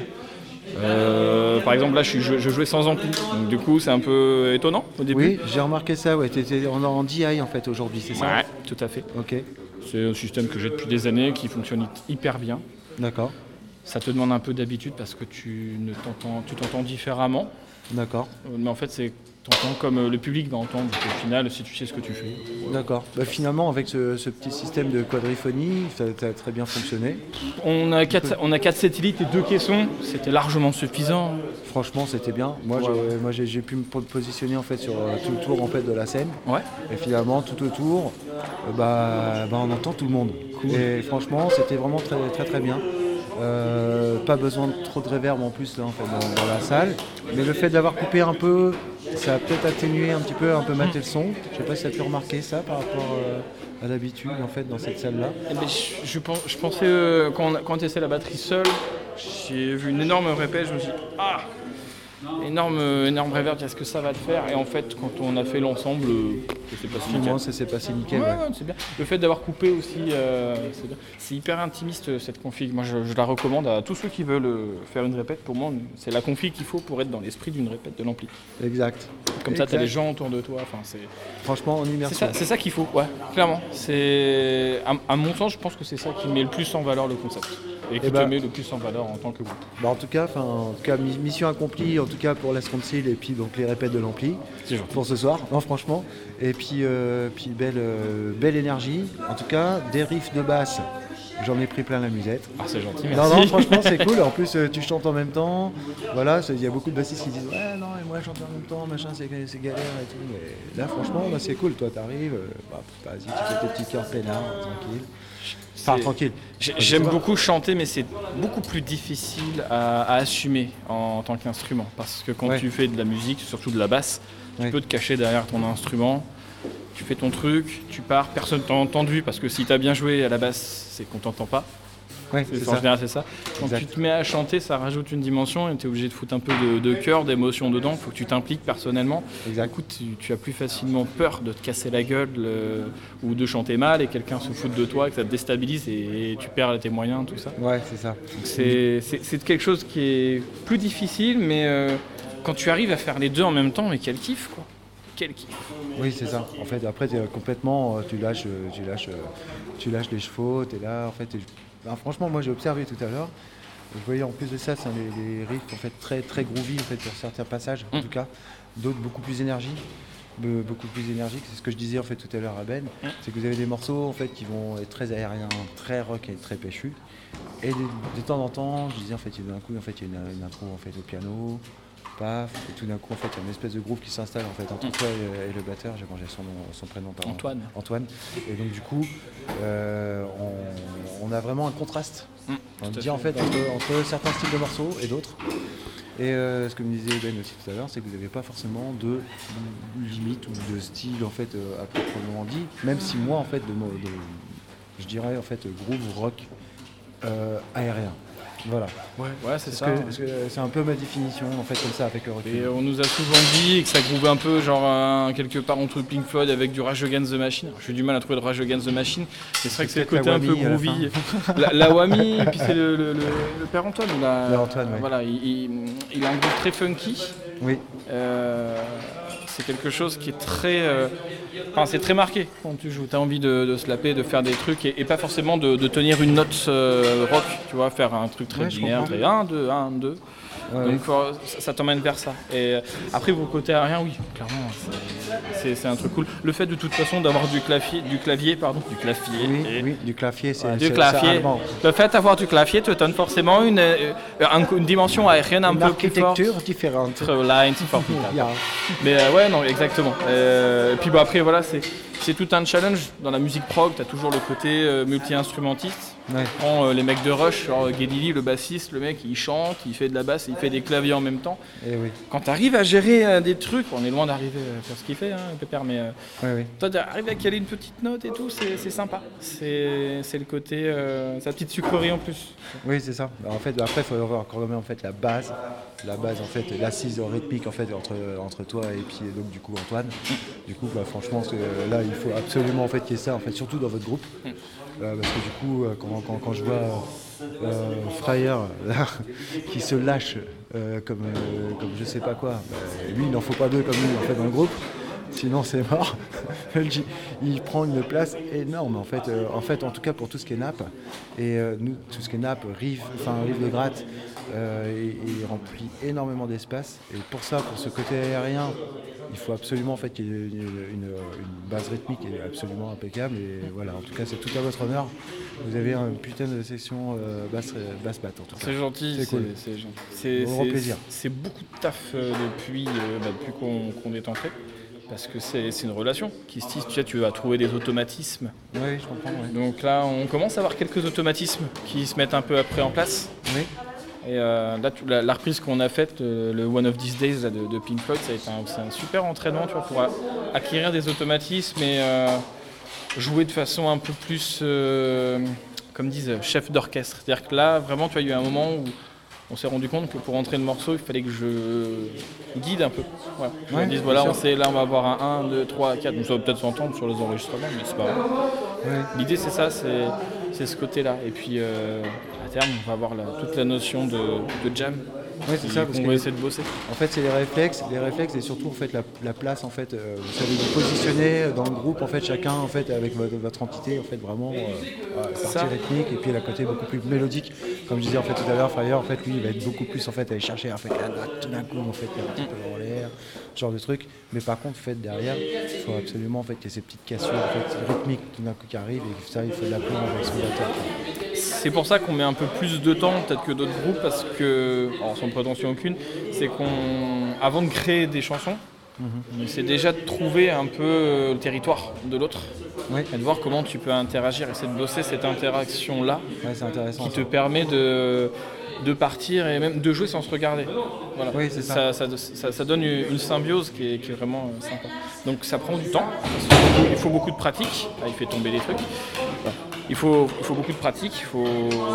Par exemple là je jouais sans ampli, donc du coup c'est un peu étonnant au début. Oui, j'ai remarqué ça, ouais, t'étais en DI en fait aujourd'hui, c'est ça? Ouais, tout à fait. Ok. C'est un système que j'ai depuis des années qui fonctionne hyper bien. D'accord. Ça te demande un peu d'habitude parce que tu t'entends différemment. D'accord. Mais en fait c'est t'entends comme le public va entendre au final si tu sais ce que tu fais. D'accord. Finalement avec ce petit système de quadriphonie, ça a très bien fonctionné. On a 4 satellites et 2 caissons, c'était largement suffisant. Franchement c'était bien. Moi j'ai pu me positionner en fait sur tout le tour en fait de la scène. Ouais. Et finalement tout autour, on entend tout le monde. Cool. Et franchement c'était vraiment très très très bien. Pas besoin de trop de reverb en plus là, en fait, dans la salle, mais le fait d'avoir coupé un peu, ça a peut-être atténué un peu maté le son. Je sais pas si tu as pu remarquer ça par rapport à l'habitude en fait dans cette salle là. Je pensais quand on testait la batterie seule, j'ai vu une énorme répète, je me suis dit énorme reverb, qu'est-ce que ça va te faire? Et en fait quand on a fait l'ensemble, ça s'est passé nickel. Ouais, c'est bien. Le fait d'avoir coupé aussi, c'est bien. C'est hyper intimiste cette config. Moi je la recommande à tous ceux qui veulent faire une répète. Pour moi c'est la config qu'il faut pour être dans l'esprit d'une répète de l'ampli. Exact. Comme ça t'as les gens autour de toi. Franchement en immersion. C'est ça qu'il faut, ouais, clairement. C'est à mon sens je pense que c'est ça qui met le plus en valeur le concept. Et qui te met le plus en valeur en tant que groupe. En tout cas, mission accomplie en tout cas pour l'Ice Council et puis donc les répètes de l'ampli pour ce soir. Non franchement. Et puis belle énergie. En tout cas, des riffs de basse. J'en ai pris plein la musette. Ah c'est gentil, merci. Non, franchement c'est cool. En plus tu chantes en même temps. Voilà, il y a beaucoup de bassistes qui disent ouais non et moi je chante en même temps, machin c'est galère et tout. Mais là franchement c'est cool. Toi t'arrives, vas-y tu fais tes petits cœurs peinards, tranquille. Enfin, tranquille. J'aime beaucoup chanter, mais c'est beaucoup plus difficile à assumer en tant qu'instrument. Parce que quand tu fais de la musique, surtout de la basse, tu peux te cacher derrière ton instrument. Tu fais ton truc, tu pars, personne t'a entendu parce que si t'as bien joué à la basse, c'est qu'on t'entend pas. Ouais, en général, c'est ça. Quand tu te mets à chanter, ça rajoute une dimension et tu es obligé de foutre un peu de cœur, d'émotion dedans. Il faut que tu t'impliques personnellement. Exact. Du coup, tu as plus facilement peur de te casser la gueule ou de chanter mal et quelqu'un se fout de toi, que ça te déstabilise et tu perds tes moyens, tout ça. Ouais, c'est ça. C'est quelque chose qui est plus difficile, mais quand tu arrives à faire les deux en même temps, mais quel kiff, quoi. Quel kiff. Oui, c'est ça. En fait, après, complètement, tu lâches les chevaux, tu es là, en fait. Franchement, moi j'ai observé tout à l'heure, je voyais en plus de ça, c'est des riffs en fait très très groovy en fait sur certains passages en tout cas, d'autres beaucoup plus énergiques, c'est ce que je disais en fait tout à l'heure à Ben, c'est que vous avez des morceaux en fait qui vont être très aériens, très rock et très péchus, et de temps en temps, je disais en fait d'un coup en fait il y a une intro en fait au piano, paf, et tout d'un coup en fait il y a une espèce de groupe qui s'installe en fait entre toi et le batteur, j'ai mangé son prénom par Antoine. Et donc du coup on a vraiment un contraste on dit en fait entre certains styles de morceaux et d'autres. Et ce que me disait Ben aussi tout à l'heure, c'est que vous n'avez pas forcément de limite ou de style en fait à proprement dit, même si moi en fait je dirais en fait groove rock aérien. Voilà. Ouais, c'est ça. Parce que c'est un peu ma définition en fait comme ça avec le recul. Et on nous a souvent dit que ça groove un peu genre quelque part entre Pink Floyd avec du Rage Against the Machine. J'ai du mal à trouver le Rage Against the Machine. C'est vrai que c'est le côté un peu groovy. La Whammy, et puis c'est le père Antoine. Antoine, ouais. Voilà, il a un groove très funky. Oui. c'est quelque chose qui est très... c'est très marqué quand tu joues. Tu as envie de slapper, de faire des trucs et pas forcément de tenir une note rock, tu vois, faire un truc très binaire, très 1, 2, 1, 2. Donc ça t'emmène vers ça. Et après, vos côtés aériens, oui, clairement, c'est un truc cool. Le fait de toute façon d'avoir du clavier. Oui, du clavier, c'est allemand. Le fait d'avoir du clavier te donne forcément une dimension aérienne un peu plus forte. Une architecture différente. Mais ouais, non, exactement. Et puis après, voilà, c'est tout un challenge. Dans la musique prog, tu as toujours le côté multi-instrumentiste. Ouais. Prends les mecs de Rush, genre Geddy Lee, le bassiste, le mec il chante, il fait de la basse, il fait des claviers en même temps. Et oui. Quand tu arrives à gérer des trucs, on est loin d'arriver à faire ce qu'il fait, Pépère, mais toi d'arriver à caler une petite note et tout, c'est sympa. C'est le côté, sa petite sucrerie en plus. Oui, c'est ça. En fait, après, il faut avoir quand même en fait la base en fait, l'assise rythmique en fait entre toi et puis donc du coup Antoine. Du coup, franchement, là, il faut absolument en fait qu'il y ait ça, en fait, surtout dans votre groupe. Parce que du coup, quand je vois Fryer qui se lâche comme je sais pas quoi, lui il n'en faut pas deux comme lui en fait dans le groupe, sinon c'est mort. Il prend une place énorme en fait en tout cas pour tout ce qui est nappe. Et nous, tout ce qui est nappe, riff de gratte, il remplit énormément d'espace. Et pour ça, pour ce côté aérien, il faut absolument en fait qu'il y ait une base rythmique qui est absolument impeccable. Et voilà, en tout cas, c'est tout à votre honneur. Vous avez une putain de section basse batte en tout cas. C'est gentil, c'est cool. C'est plaisir. C'est beaucoup de taf depuis qu'on est entré. Parce que c'est une relation qui se tisse, tu vas trouver des automatismes. Oui, je comprends. Ouais. Donc là, on commence à avoir quelques automatismes qui se mettent un peu après en place. Oui. Et là, la reprise qu'on a faite, le One of These Days là, de Pink Floyd, c'est un super entraînement pour acquérir des automatismes et jouer de façon un peu plus, comme disent, chef d'orchestre. C'est-à-dire que là, vraiment, il y a eu un moment où on s'est rendu compte que pour entrer le morceau, il fallait que je guide un peu. Voilà. Je me dis, voilà, on va avoir un 1, 2, 3, 4. Donc ça va peut-être s'entendre sur les enregistrements, mais c'est pas grave. Ouais. L'idée, c'est ça, c'est ce côté-là. Et puis, à terme, on va avoir toute la notion de jam. Oui, c'est ça, parce qu'on va essayer de bosser. En fait, c'est les réflexes et surtout en fait la place en fait. Vous savez vous positionner dans le groupe en fait, chacun en fait avec votre entité en fait vraiment la partie rythmique et puis la côté beaucoup plus mélodique. Comme je disais en fait tout à l'heure, Fryer en fait lui il va être beaucoup plus en fait à aller chercher en fait la note tout d'un coup en fait un petit peu en l'air, ce genre de truc. Mais par contre en fait derrière, il faut absolument en fait qu'il y ait ces petites cassures en fait rythmiques tout d'un coup qui arrivent et ça il faut de la plomb avec son batteur. C'est pour ça qu'on met un peu plus de temps peut-être que d'autres groupes parce que, sans prétention aucune, c'est avant de créer des chansons, on essaie déjà de trouver un peu le territoire de l'autre et de voir comment tu peux interagir, essayer de bosser cette interaction-là qui te permet de partir et même de jouer sans se regarder. Voilà. Oui, c'est ça donne une symbiose qui est vraiment sympa. Donc ça prend du temps, il faut beaucoup de pratique, il fait tomber des trucs. Voilà. Il faut beaucoup de pratique, il faut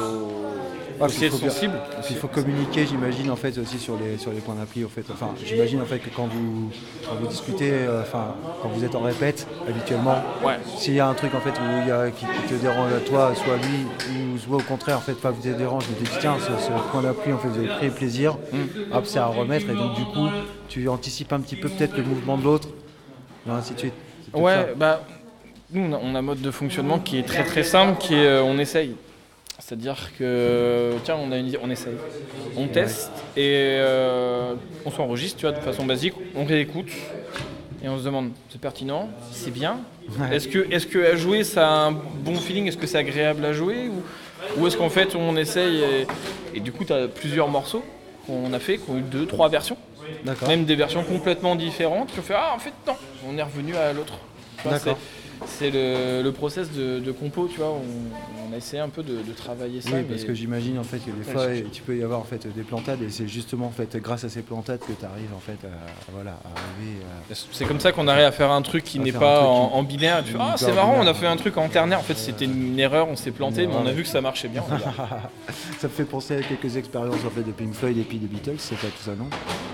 être sensible. Il faut communiquer, j'imagine, en fait, aussi sur les points d'appui. En fait. Enfin, j'imagine en fait que quand vous discutez, quand vous êtes en répète, habituellement, s'il y a un truc en fait qui te dérange à toi, soit lui, ou soit au contraire, en fait, pas vous dérange, mais tu dis tiens, ce point d'appui, en fait, vous avez pris plaisir, hop, c'est à remettre, et donc du coup, tu anticipes un petit peu peut-être le mouvement de l'autre, et ainsi de suite. Nous, on a un mode de fonctionnement qui est très très simple, qui est on essaye. C'est-à-dire que, tiens, on a une idée, on essaye. On teste et on s'enregistre, de façon basique, on réécoute et on se demande, c'est pertinent, c'est bien. Ouais. Est-ce que à jouer, ça a un bon feeling, est-ce que c'est agréable à jouer ou est-ce qu'en fait, on essaye et du coup, tu as plusieurs morceaux qu'on a fait, qui ont eu 2-3 versions. D'accord. Même des versions complètement différentes. Tu fais, en fait, non, on est revenu à l'autre. D'accord. C'est le process de compo, on a essayé un peu de travailler ça. Oui, parce que j'imagine en fait que des fois tu peux y avoir en fait des plantades et c'est justement en fait grâce à ces plantades que tu arrives en fait à arriver. C'est comme ça qu'on arrive à faire un truc qui n'est pas en binaire. Tu fais, c'est marrant, on a fait un truc en ternaire. En fait, c'était une erreur, on s'est planté, mais on a vu que ça marchait bien. Ça me fait penser à quelques expériences en fait de Pink Floyd et puis des Beatles, c'est pas tout ça, non?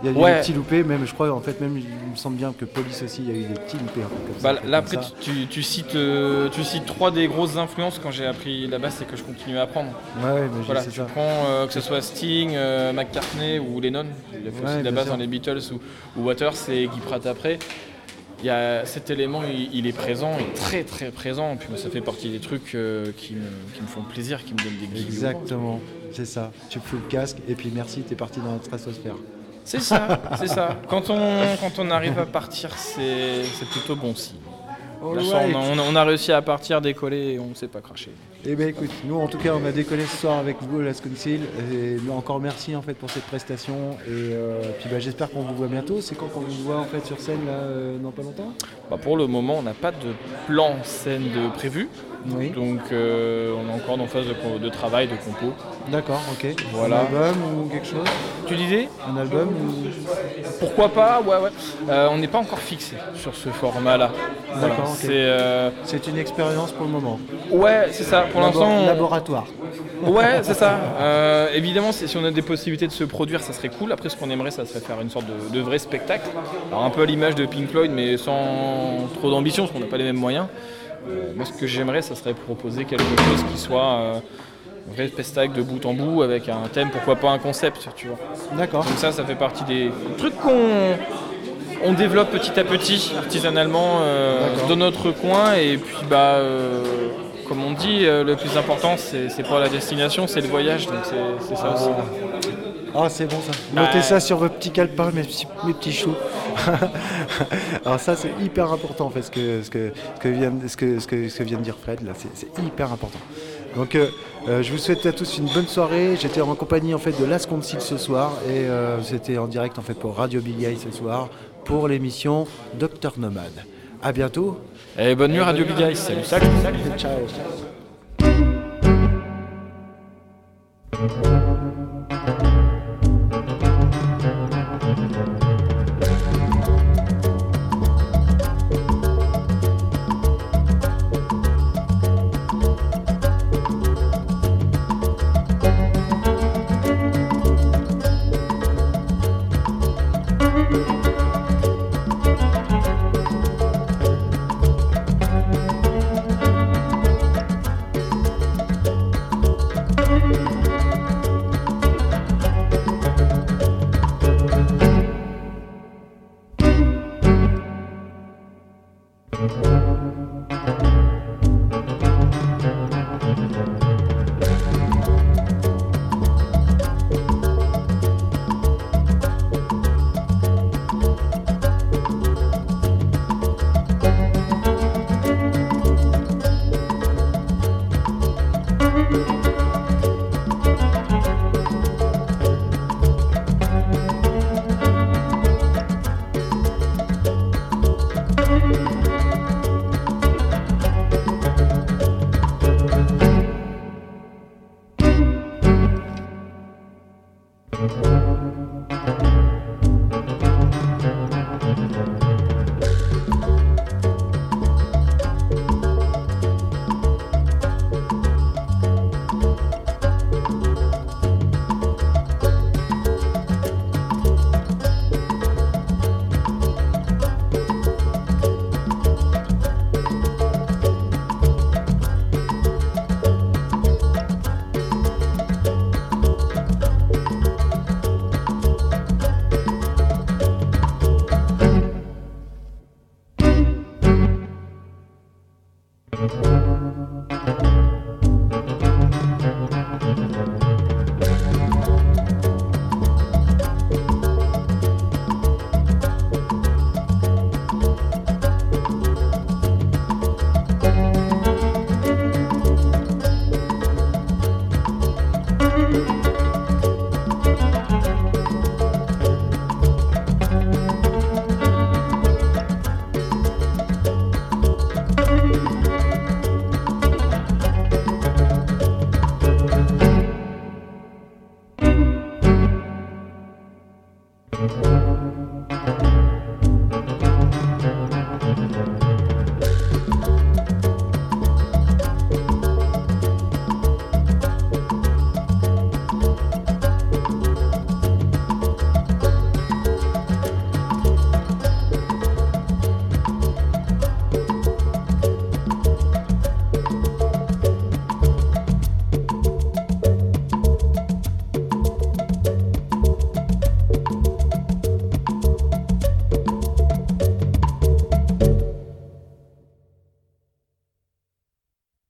Il y a eu des petits loupés, même je crois, en fait, même il me semble bien que Police aussi, il y a eu des petits loupés. Comme ça, là après, tu cites 3 des grosses influences quand j'ai appris la basse et que je continue à apprendre. Ouais, mais voilà, c'est tu ça. prends que ce soit Sting, McCartney ou Lennon, il a fait aussi de la basse dans les Beatles ou Waters et Guy Pratt après. Il y a cet élément, il est présent, il est très très présent. Et puis ça fait partie des trucs qui me font plaisir, qui me donnent des guillemets. Exactement, c'est ça. Tu fous le casque et puis merci, t'es parti dans la stratosphère. C'est ça, c'est ça. Quand on arrive à partir, c'est plutôt bon signe. Là, on a réussi à partir, décoller et on ne s'est pas craché. Eh bien écoute, nous en tout cas on a décollé ce soir avec vous Last Council et encore merci en fait pour cette prestation et puis j'espère qu'on vous voit bientôt. C'est quand qu'on vous voit en fait sur scène là dans pas longtemps? Pour le moment on n'a pas de plan scène de prévu. Oui. Donc on est encore en phase de travail, de compo. D'accord, ok. Voilà. Un album ou quelque chose? Tu disais? Un album ou... Pourquoi pas, ouais. On n'est pas encore fixé sur ce format-là. D'accord, voilà. C'est une expérience pour le moment. Ouais, c'est ça. Pour l'instant, laboratoire. Ouais, c'est ça. Évidemment, si on a des possibilités de se produire, ça serait cool. Après, ce qu'on aimerait, ça serait faire une sorte de vrai spectacle. Alors un peu à l'image de Pink Floyd, mais sans trop d'ambition, parce qu'on n'a pas les mêmes moyens. Moi, ce que j'aimerais, ça serait proposer quelque chose qui soit un vrai spectacle de bout en bout, avec un thème, pourquoi pas un concept, tu vois. D'accord. Donc ça fait partie des trucs qu'on développe petit à petit, artisanalement, dans notre coin. Et puis, comme on dit, le plus important, c'est pas la destination, c'est le voyage. Donc c'est ça aussi. Ah, c'est bon ça. Notez ça sur vos petits calepins, mes petits choux. Alors ça, c'est hyper important en fait, ce que vient de dire Fred là, c'est hyper important. Donc je vous souhaite à tous une bonne soirée. J'étais en compagnie en fait de Last Council ce soir et c'était en direct en fait pour Radio Big Eye ce soir pour l'émission Dr Nomad. À bientôt. Et bonne nuit Radio Big Eye. Salut. Ciao.